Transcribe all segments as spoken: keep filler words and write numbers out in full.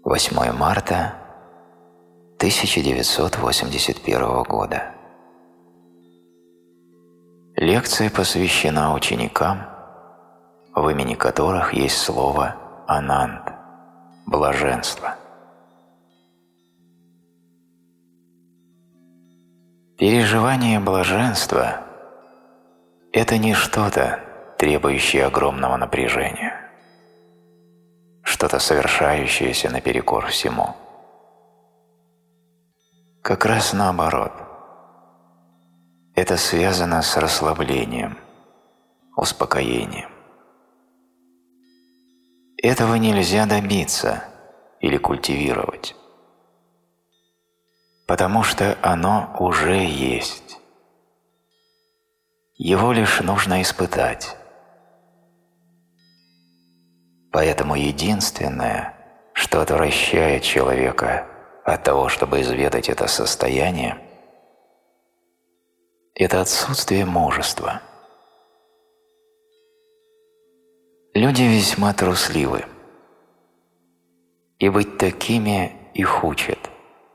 восьмое марта тысяча девятьсот восемьдесят первого года. Лекция посвящена ученикам, в имени которых есть слово «ананд» – блаженство. Переживание блаженства – это не что-то, требующее огромного напряжения, что-то совершающееся наперекор всему. Как раз наоборот. Это связано с расслаблением, успокоением. Этого нельзя добиться или культивировать, потому что оно уже есть. Его лишь нужно испытать. Поэтому единственное, что отвращает человека от того, чтобы изведать это состояние, это отсутствие мужества. Люди весьма трусливы, и быть такими их учат.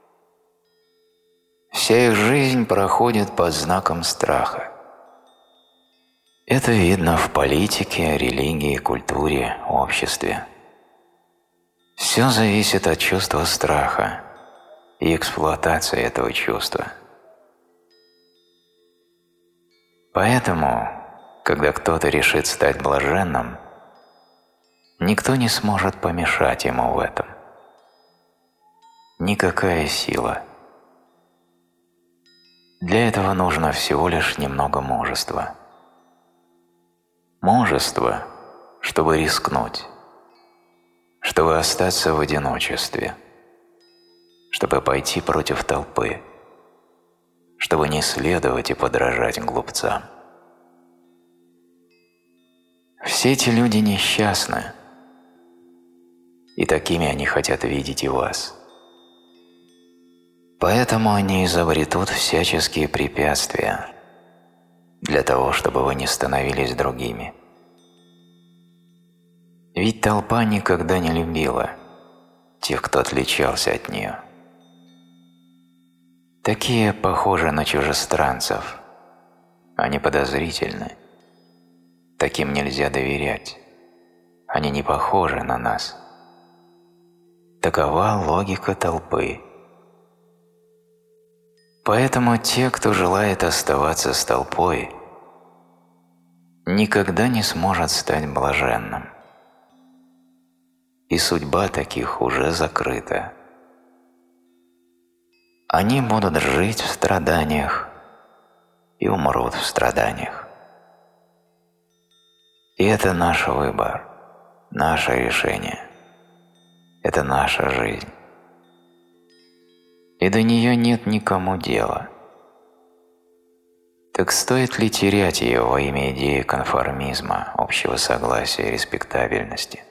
Вся их жизнь проходит под знаком страха. Это видно в политике, религии, культуре, обществе. Все зависит от чувства страха и эксплуатации этого чувства. Поэтому, когда кто-то решит стать блаженным, никто не сможет помешать ему в этом. Никакая сила. Для этого нужно всего лишь немного мужества. Мужество, чтобы рискнуть, чтобы остаться в одиночестве, чтобы пойти против толпы, чтобы не следовать и подражать глупцам. Все эти люди несчастны, и такими они хотят видеть и вас. Поэтому они изобретут всяческие препятствия для того, чтобы вы не становились другими. Ведь толпа никогда не любила тех, кто отличался от нее. Такие похожи на чужестранцев, они подозрительны. Таким нельзя доверять, они не похожи на нас. Такова логика толпы. Поэтому те, кто желает оставаться с толпой, никогда не сможет стать блаженным. И судьба таких уже закрыта. Они будут жить в страданиях и умрут в страданиях. И это наш выбор, наше решение. Это наша жизнь. И до нее нет никому дела. Так стоит ли терять ее во имя идеи конформизма, общего согласия и респектабельности?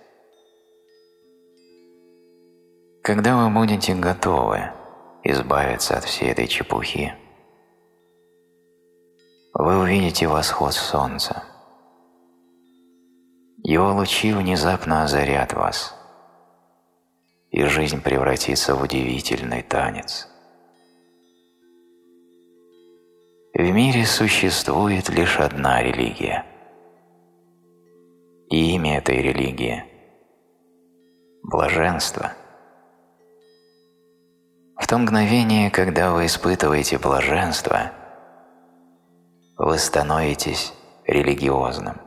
Когда вы будете готовы избавиться от всей этой чепухи, вы увидите восход солнца. Его лучи внезапно озарят вас, и жизнь превратится в удивительный танец. В мире существует лишь одна религия, и имя этой религии – блаженство. В то мгновение, когда вы испытываете блаженство, вы становитесь религиозным.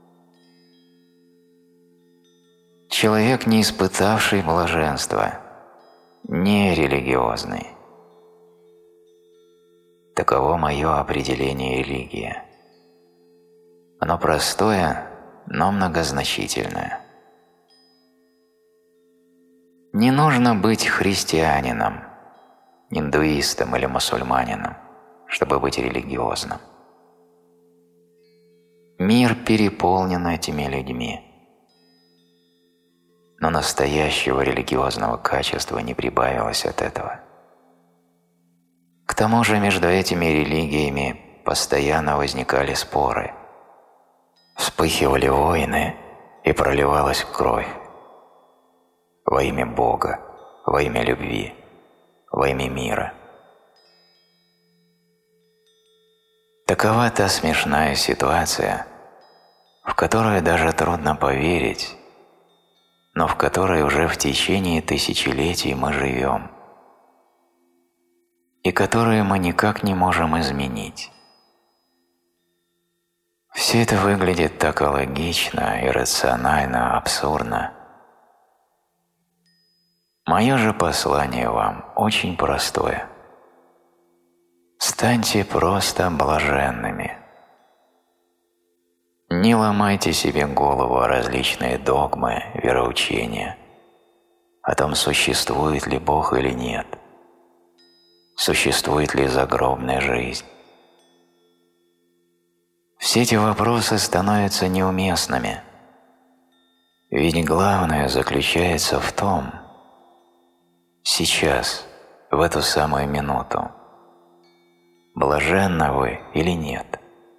Человек, не испытавший блаженства, не религиозный. Таково мое определение религии. Оно простое, но многозначительное. Не нужно быть христианином, индуистом или мусульманином, чтобы быть религиозным. Мир переполнен этими людьми. Но настоящего религиозного качества не прибавилось от этого. К тому же между этими религиями постоянно возникали споры, вспыхивали войны и проливалась кровь во имя Бога, во имя любви, во имя мира. Такова та смешная ситуация, в которую даже трудно поверить, но в которой уже в течение тысячелетий мы живем, и которую мы никак не можем изменить. Все это выглядит так логично, иррационально, абсурдно. Мое же послание вам очень простое. Станьте просто блаженными. Не ломайте себе голову о различные догмы, вероучения, о том, существует ли Бог или нет, существует ли загробная жизнь. Все эти вопросы становятся неуместными, ведь главное заключается в том, сейчас, в эту самую минуту, блаженны вы или нет.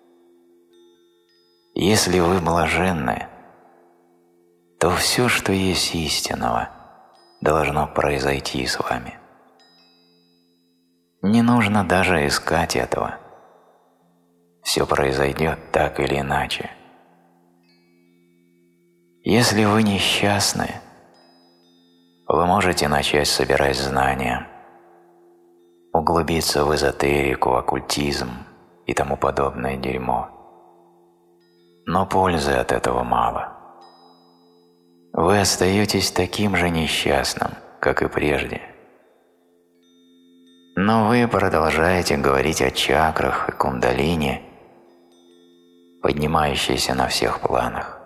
Если вы блаженны, то все, что есть истинного, должно произойти с вами. Не нужно даже искать этого. Все произойдет так или иначе. Если вы несчастны, вы можете начать собирать знания, углубиться в эзотерику, оккультизм и тому подобное дерьмо. Но пользы от этого мало. Вы остаетесь таким же несчастным, как и прежде. Но вы продолжаете говорить о чакрах и кундалини, поднимающейся на всех планах,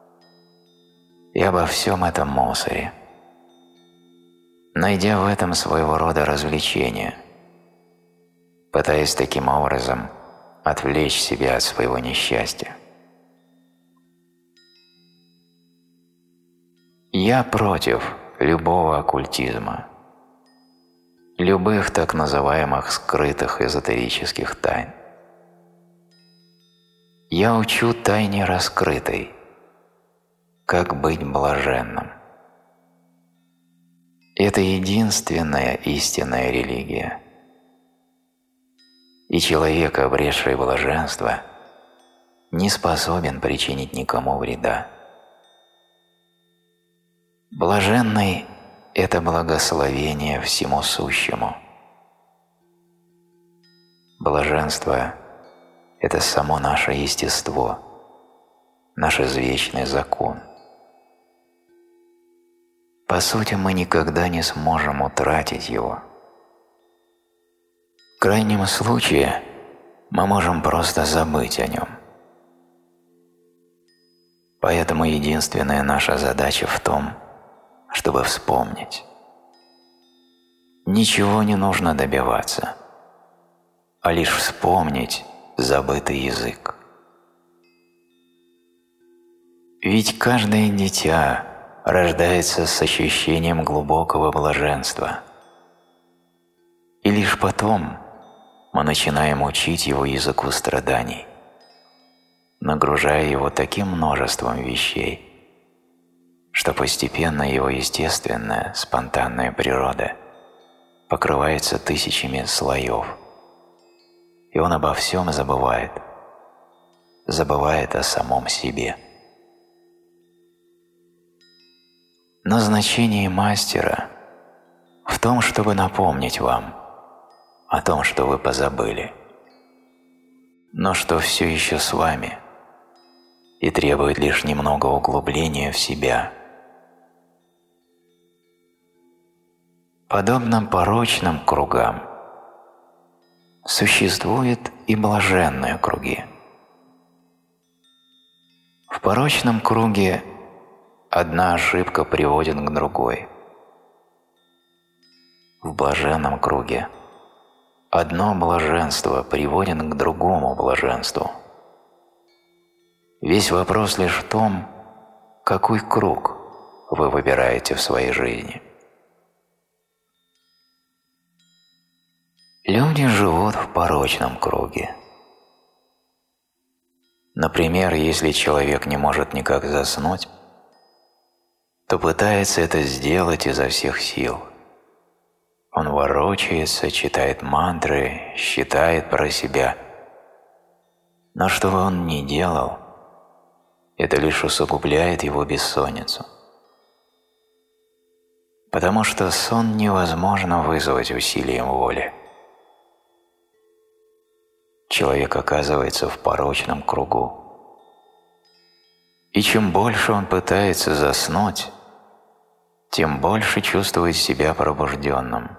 и обо всем этом мусоре, найдя в этом своего рода развлечение, пытаясь таким образом отвлечь себя от своего несчастья. Я против любого оккультизма, любых так называемых скрытых эзотерических тайн. Я учу тайне раскрытой, как быть блаженным. Это единственная истинная религия. И человек, обретший блаженство, не способен причинить никому вреда. Блаженный – это благословение всему сущему. Блаженство – это само наше естество, наш извечный закон. По сути, мы никогда не сможем утратить его. В крайнем случае, мы можем просто забыть о нем. Поэтому единственная наша задача в том, чтобы вспомнить. Ничего не нужно добиваться, а лишь вспомнить забытый язык. Ведь каждое дитя рождается с ощущением глубокого блаженства, и лишь потом мы начинаем учить его языку страданий, нагружая его таким множеством вещей, что постепенно его естественная, спонтанная природа покрывается тысячами слоев, и он обо всем забывает, забывает о самом себе. Но значение мастера в том, чтобы напомнить вам о том, что вы позабыли, но что все еще с вами и требует лишь немного углубления в себя. Подобно порочным кругам существуют и блаженные круги. В порочном круге одна ошибка приводит к другой. В блаженном круге одно блаженство приводит к другому блаженству. Весь вопрос лишь в том, какой круг вы выбираете в своей жизни. Люди живут в порочном круге. Например, если человек не может никак заснуть, то пытается это сделать изо всех сил, Он ворочается, читает мантры, считает про себя. Но что бы он ни делал, это лишь усугубляет его бессонницу. Потому что сон невозможно вызвать усилием воли. Человек оказывается в порочном кругу. И чем больше он пытается заснуть, тем больше чувствует себя пробужденным.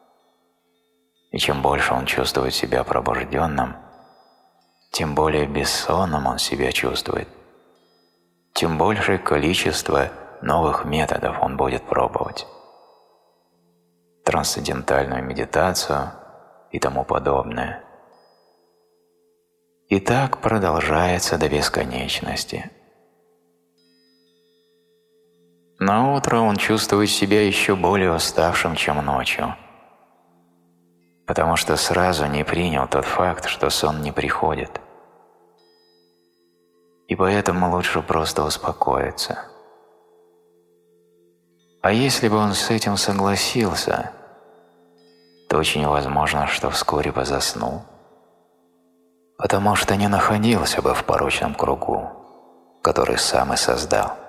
И чем больше он чувствует себя пробужденным, тем более бессонным он себя чувствует, тем большее количество новых методов он будет пробовать. Трансцендентальную медитацию и тому подобное. И так продолжается до бесконечности. На утро он чувствует себя еще более уставшим, чем ночью, потому что сразу не принял тот факт, что сон не приходит. И поэтому лучше просто успокоиться. А если бы он с этим согласился, то очень возможно, что вскоре бы заснул, потому что не находился бы в порочном кругу, который сам и создал.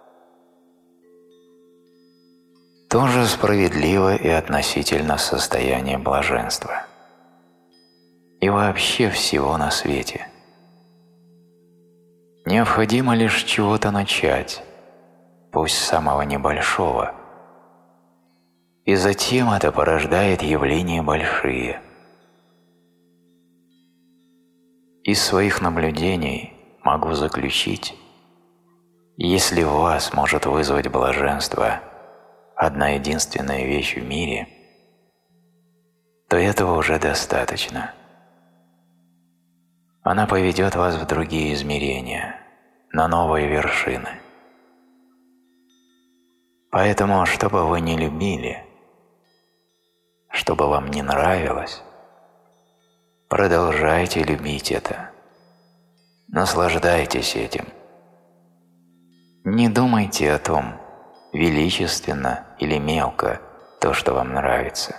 То же справедливо и относительно состояния блаженства. И вообще всего на свете. Необходимо лишь чего-то начать, пусть самого небольшого, и затем это порождает явления большие. Из своих наблюдений могу заключить, если в вас может вызвать блаженство одна единственная вещь в мире, то этого уже достаточно. Она поведет вас в другие измерения, на новые вершины. Поэтому, что бы вы ни любили, что бы вам не нравилось, продолжайте любить это. Наслаждайтесь этим. Не думайте о том, величественно или мелко то, что вам нравится.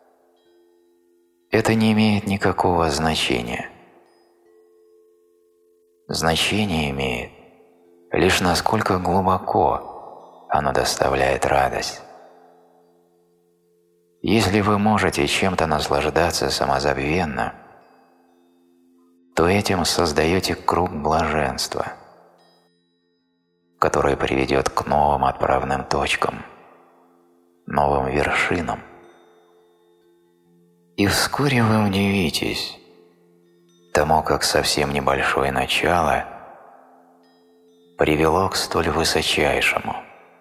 Это не имеет никакого значения. Значение имеет лишь насколько глубоко оно доставляет радость. Если вы можете чем-то наслаждаться самозабвенно, то этим создаете круг блаженства, который приведет к новым отправным точкам, новым вершинам. И вскоре вы удивитесь тому, как совсем небольшое начало привело к столь высочайшему.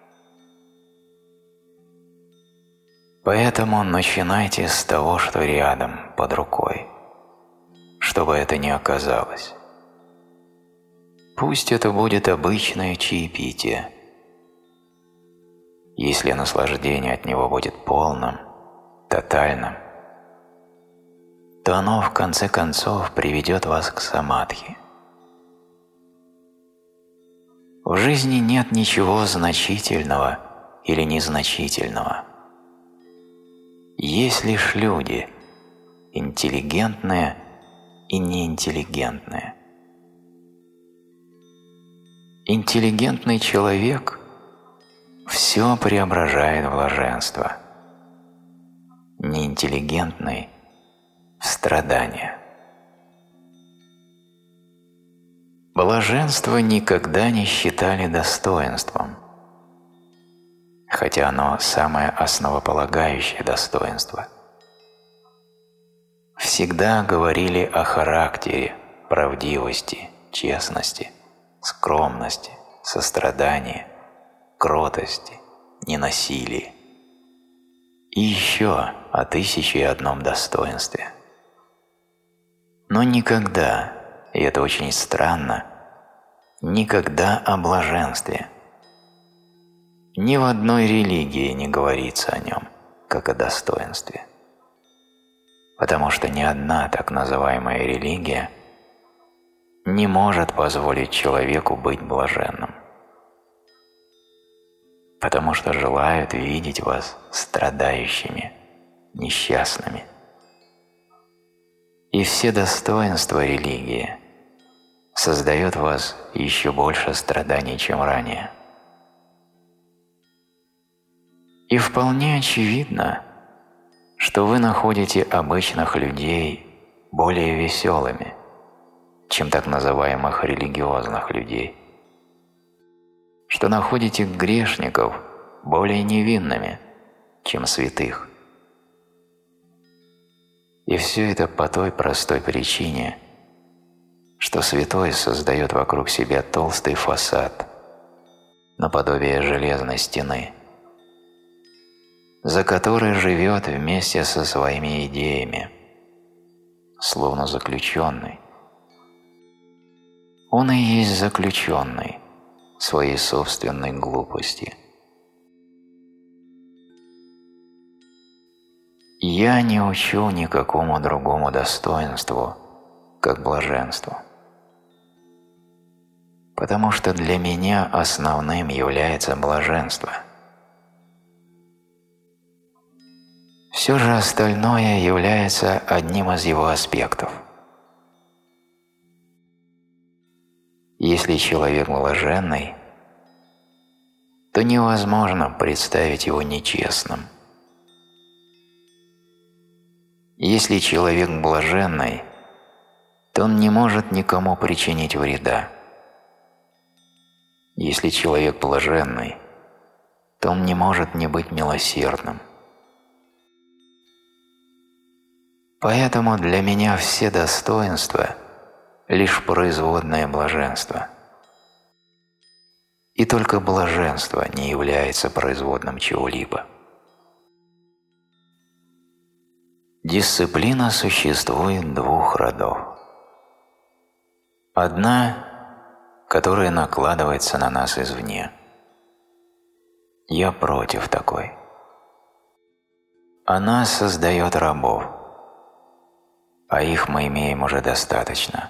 Поэтому начинайте с того, что рядом, под рукой, чтобы это не оказалось. Пусть это будет обычное чаепитие. Если наслаждение от него будет полным, тотальным, то оно в конце концов приведет вас к самадхи. В жизни нет ничего значительного или незначительного. Есть лишь люди, интеллигентные и неинтеллигентные. Интеллигентный человек все преображает в блаженство, неинтеллигентный – в страдания. Блаженство никогда не считали достоинством, хотя оно самое основополагающее достоинство. Всегда говорили о характере, правдивости, честности, скромности, сострадании, кротости, ненасилии и еще о тысяче и одном достоинстве. Но никогда, и это очень странно, никогда о блаженстве. Ни в одной религии не говорится о нем, как о достоинстве. Потому что ни одна так называемая религия не может позволить человеку быть блаженным. Потому что желают видеть вас страдающими, несчастными. И все достоинства религии создают в вас еще больше страданий, чем ранее. И вполне очевидно, что вы находите обычных людей более веселыми, чем так называемых религиозных людей, что находите грешников более невинными, чем святых. И все это по той простой причине, что святой создает вокруг себя толстый фасад, наподобие железной стены, за которой живет вместе со своими идеями, словно заключенный. Он и есть заключенный своей собственной глупости. Я не учу никакому другому достоинству, как блаженству, потому что для меня основным является блаженство. Все же остальное является одним из его аспектов. Если человек блаженный, то невозможно представить его нечестным. Если человек блаженный, то он не может никому причинить вреда. Если человек блаженный, то он не может не быть милосердным. Поэтому для меня все достоинства – лишь производное блаженство. И только блаженство не является производным чего-либо. Дисциплина существует двух родов. Одна, которая накладывается на нас извне. Я против такой. Она создает рабов, а их мы имеем уже достаточно.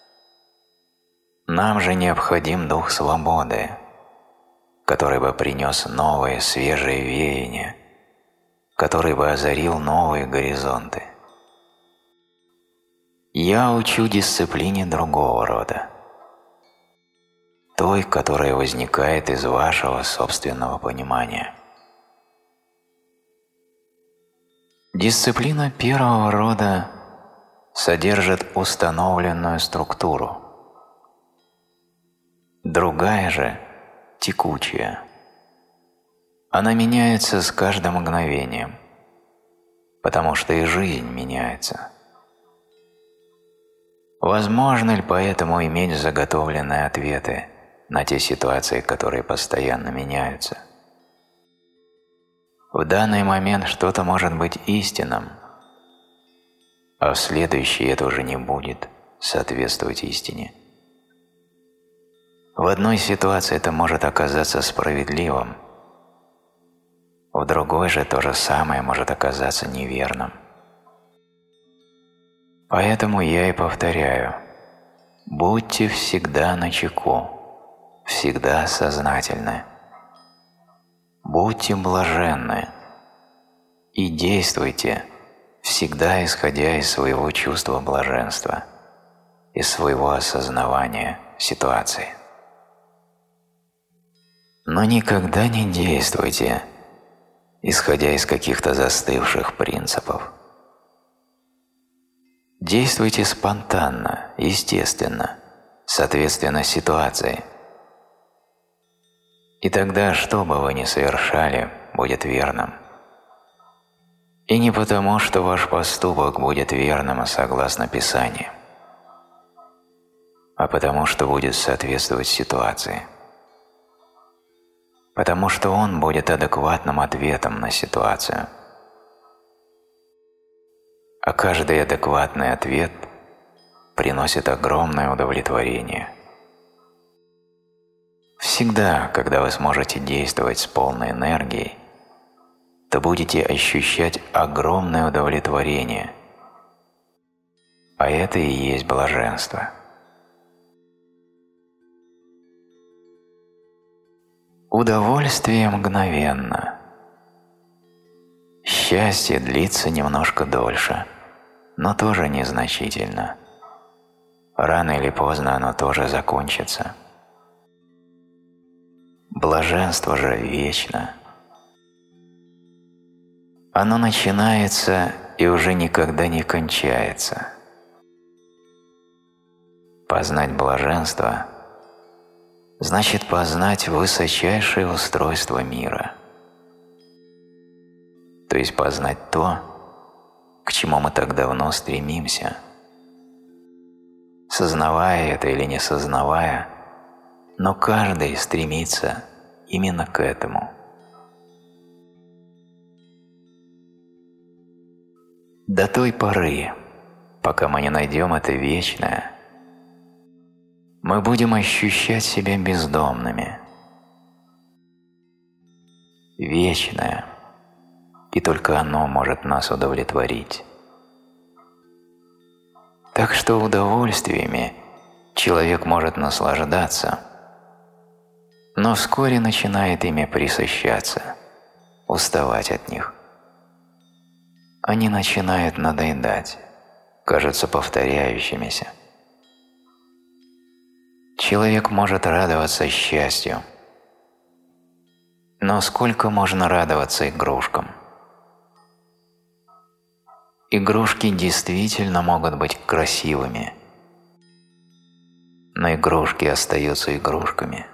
Нам же необходим дух свободы, который бы принес новые свежие веяния, который бы озарил новые горизонты. Я учу дисциплине другого рода, той, которая возникает из вашего собственного понимания. Дисциплина первого рода содержит установленную структуру, другая же – текучая. Она меняется с каждым мгновением, потому что и жизнь меняется. Возможно ли поэтому иметь заготовленные ответы на те ситуации, которые постоянно меняются? В данный момент что-то может быть истинным, а в следующий это уже не будет соответствовать истине. В одной ситуации это может оказаться справедливым, в другой же то же самое может оказаться неверным. Поэтому я и повторяю: будьте всегда начеку, всегда сознательны. Будьте блаженны и действуйте, всегда исходя из своего чувства блаженства, из своего осознавания ситуации. Но никогда не действуйте, исходя из каких-то застывших принципов. Действуйте спонтанно, естественно, соответственно ситуации. И тогда, что бы вы ни совершали, будет верным. И не потому, что ваш поступок будет верным согласно Писанию, а потому, что будет соответствовать ситуации. Потому что он будет адекватным ответом на ситуацию. А каждый адекватный ответ приносит огромное удовлетворение. Всегда, когда вы сможете действовать с полной энергией, то будете ощущать огромное удовлетворение, а это и есть блаженство. Удовольствие мгновенно, счастье длится немножко дольше, но тоже незначительно. Рано или поздно оно тоже закончится. Блаженство же вечно. Оно начинается и уже никогда не кончается. Познать блаженство значит познать высочайшее устройство мира, то есть познать то, к чему мы так давно стремимся. Сознавая это или не сознавая, но каждый стремится именно к этому. До той поры, пока мы не найдем это вечное, мы будем ощущать себя бездомными. Вечное, и только оно может нас удовлетворить. Так что удовольствиями человек может наслаждаться, но вскоре начинает ими пресыщаться, уставать от них. Они начинают надоедать, кажутся повторяющимися. Человек может радоваться счастью, но сколько можно радоваться игрушкам? Игрушки действительно могут быть красивыми, но игрушки остаются игрушками.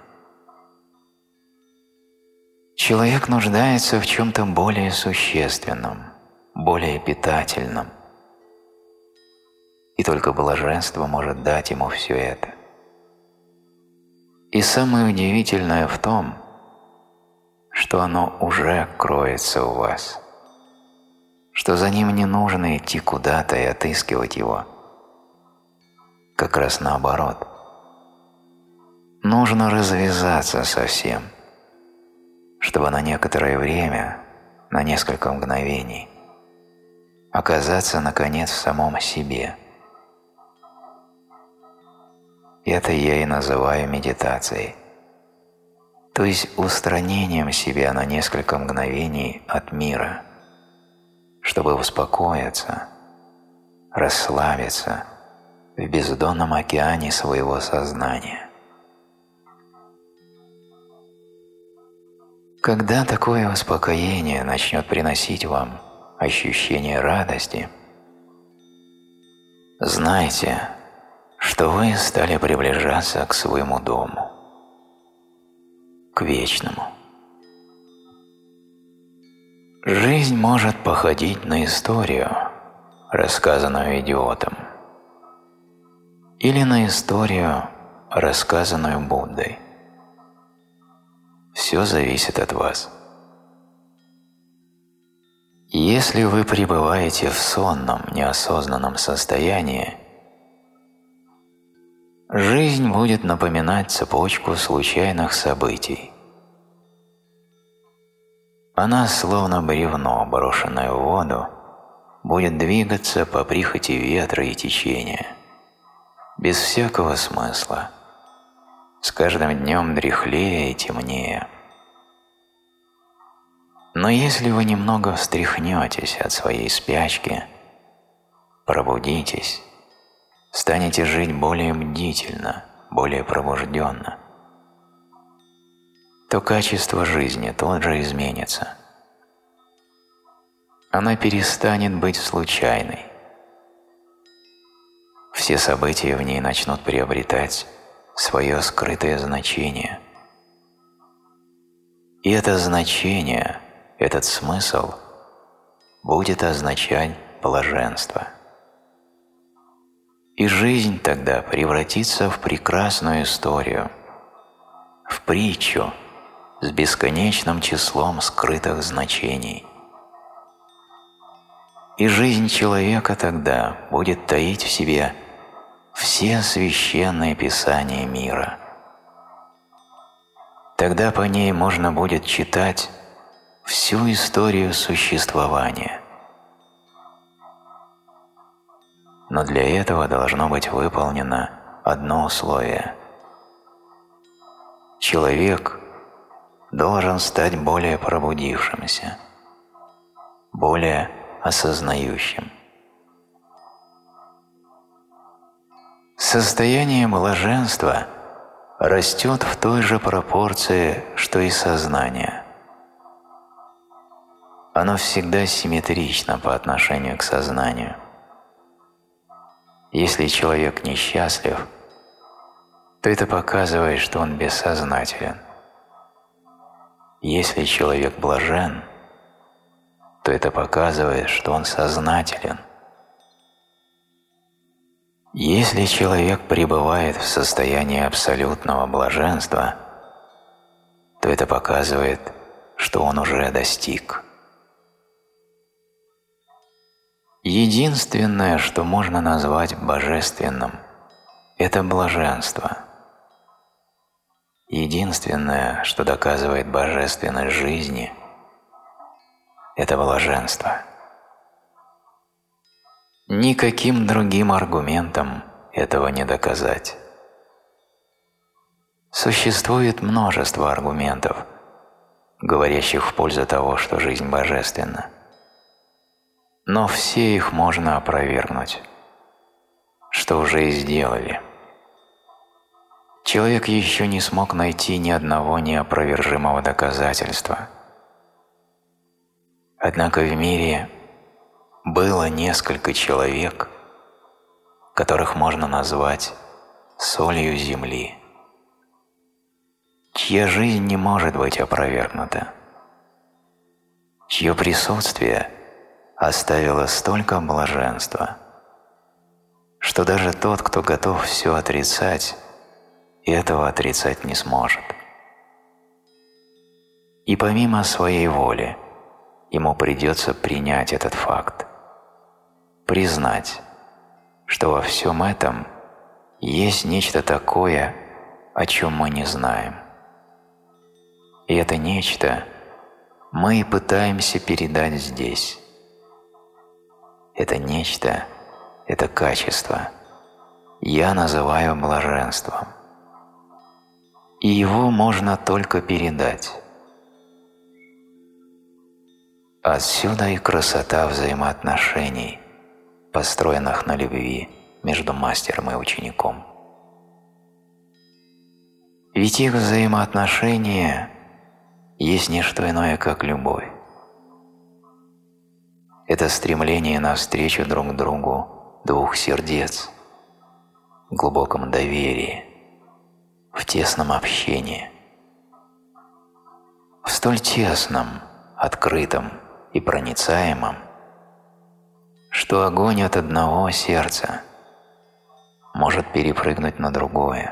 Человек нуждается в чем-то более существенном, более питательном, и только блаженство может дать ему все это. И самое удивительное в том, что оно уже кроется у вас, что за ним не нужно идти куда-то и отыскивать его. Как раз наоборот. Нужно развязаться со всем, чтобы на некоторое время, на несколько мгновений, оказаться, наконец, в самом себе. Это я и называю медитацией, то есть устранением себя на несколько мгновений от мира, чтобы успокоиться, расслабиться в бездонном океане своего сознания. Когда такое успокоение начнет приносить вам ощущение радости, знайте, что вы стали приближаться к своему дому, к вечному. Жизнь может походить на историю, рассказанную идиотом, или на историю, рассказанную Буддой. Все зависит от вас. Если вы пребываете в сонном, неосознанном состоянии, жизнь будет напоминать цепочку случайных событий. Она, словно бревно, брошенное в воду, будет двигаться по прихоти ветра и течения, без всякого смысла, с каждым днем дряхлее и темнее. Но если вы немного встряхнетесь от своей спячки, пробудитесь, станете жить более бдительно, более пробужденно, то качество жизни тут же изменится. Она перестанет быть случайной. Все события в ней начнут приобретать свое скрытое значение. И это значение, этот смысл будет означать блаженство. И жизнь тогда превратится в прекрасную историю, в притчу с бесконечным числом скрытых значений. И жизнь человека тогда будет таить в себе все священные писания мира. Тогда по ней можно будет читать всю историю существования. Но для этого должно быть выполнено одно условие. Человек должен стать более пробудившимся, более осознающим. Состояние блаженства растет в той же пропорции, что и сознание. Оно всегда симметрично по отношению к сознанию. Если человек несчастлив, то это показывает, что он бессознателен. Если человек блажен, то это показывает, что он сознателен. Если человек пребывает в состоянии абсолютного блаженства, то это показывает, что он уже достиг. Единственное, что можно назвать божественным, это блаженство. Единственное, что доказывает божественность жизни, это блаженство. Никаким другим аргументом этого не доказать. Существует множество аргументов, говорящих в пользу того, что жизнь божественна. Но все их можно опровергнуть, что уже и сделали. Человек еще не смог найти ни одного неопровержимого доказательства. Однако в мире было несколько человек, которых можно назвать солью земли, чья жизнь не может быть опровергнута, чье присутствие оставило столько блаженства, что даже тот, кто готов все отрицать, этого отрицать не сможет. И помимо своей воли ему придется принять этот факт, признать, что во всем этом есть нечто такое, о чем мы не знаем. И это нечто мы и пытаемся передать здесь. Это нечто, это качество я называю блаженством. И его можно только передать. Отсюда и красота взаимоотношений, построенных на любви между мастером и учеником. Ведь их взаимоотношения есть не что иное, как любовь. Это стремление навстречу друг другу двух сердец, в глубоком доверии, в тесном общении, в столь тесном, открытом и проницаемом, что огонь от одного сердца может перепрыгнуть на другое.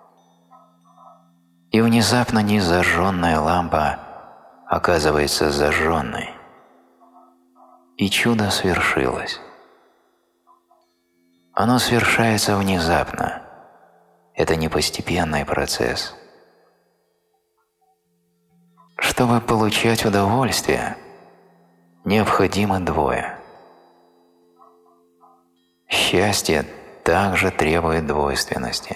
И внезапно незажженная лампа оказывается зажженной. И чудо свершилось. Оно свершается внезапно. Это не постепенный процесс. Чтобы получать удовольствие, необходимо двое. Счастье также требует двойственности.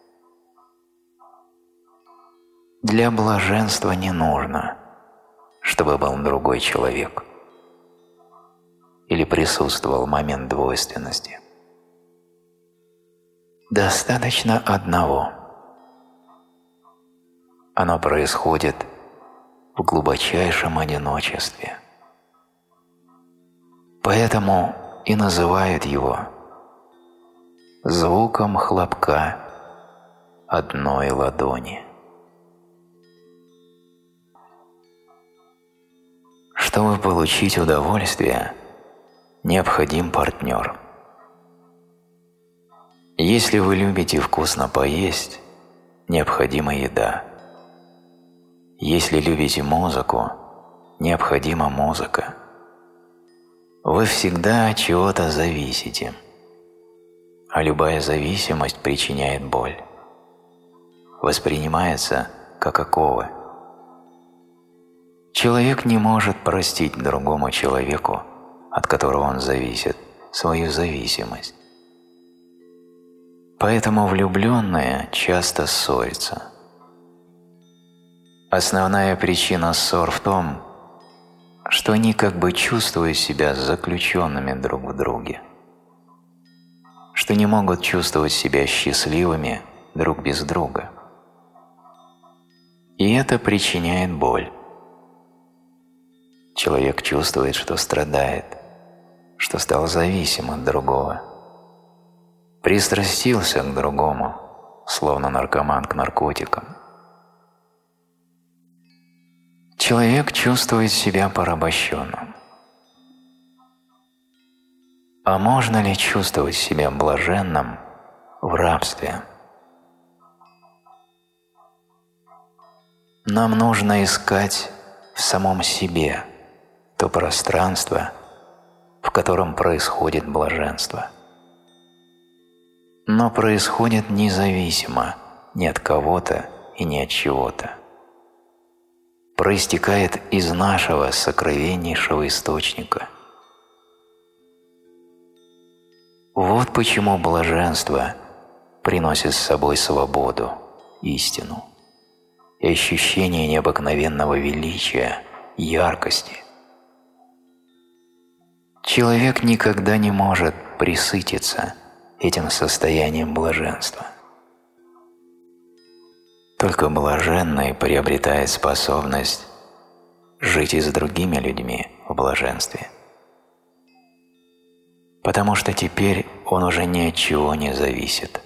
Для блаженства не нужно, чтобы был другой человек или присутствовал момент двойственности. Достаточно одного. Оно происходит в глубочайшем одиночестве. Поэтому и называют его звуком хлопка одной ладони. Чтобы получить удовольствие, необходим партнер. Если вы любите вкусно поесть, необходима еда. Если любите музыку, необходима музыка. Вы всегда от чего-то зависите, а любая зависимость причиняет боль. Воспринимается как оковы. Человек не может простить другому человеку, от которого он зависит, свою зависимость. Поэтому влюбленные часто ссорятся. Основная причина ссор в том, что они как бы чувствуют себя заключенными друг в друге, что не могут чувствовать себя счастливыми друг без друга. И это причиняет боль. Человек чувствует, что страдает, что стал зависим от другого, пристрастился к другому, словно наркоман к наркотикам. Человек чувствует себя порабощенным. А можно ли чувствовать себя блаженным в рабстве? Нам нужно искать в самом себе то пространство, в котором происходит блаженство. Но происходит независимо ни от кого-то и ни от чего-то. Проистекает из нашего сокровеннейшего источника. Вот почему блаженство приносит с собой свободу, истину и ощущение необыкновенного величия, яркости. Человек никогда не может пресытиться этим состоянием блаженства. Только блаженный приобретает способность жить и с другими людьми в блаженстве, потому что теперь он уже ни от чего не зависит.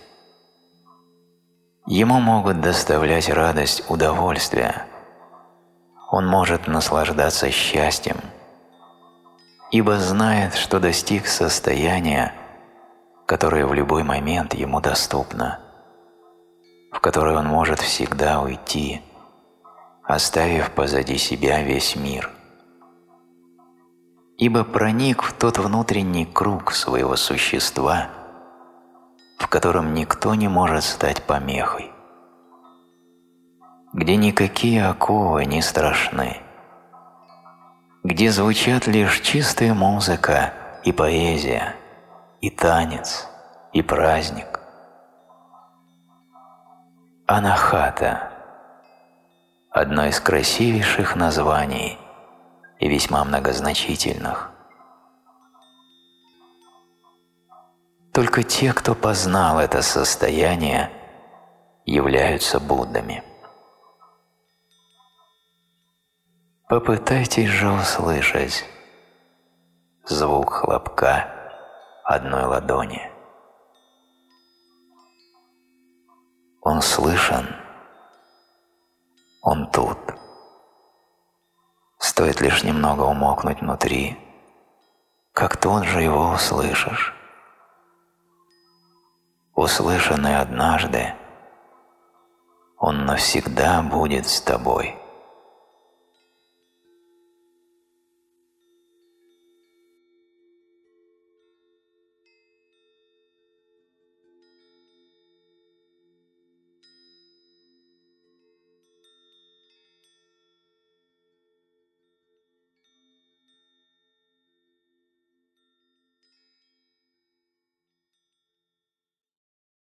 Ему могут доставлять радость удовольствия, он может наслаждаться счастьем, ибо знает, что достиг состояния, которое в любой момент ему доступно, в которое он может всегда уйти, оставив позади себя весь мир. Ибо проник в тот внутренний круг своего существа, в котором никто не может стать помехой, где никакие оковы не страшны, где звучат лишь чистая музыка и поэзия, и танец, и праздник. Анахата – одно из красивейших названий и весьма многозначительных. Только те, кто познал это состояние, являются Буддами. Попытайтесь же услышать звук хлопка одной ладони. Он слышен, он тут. Стоит лишь немного умолкнуть внутри, как тут же его услышишь. Услышанный однажды, он навсегда будет с тобой.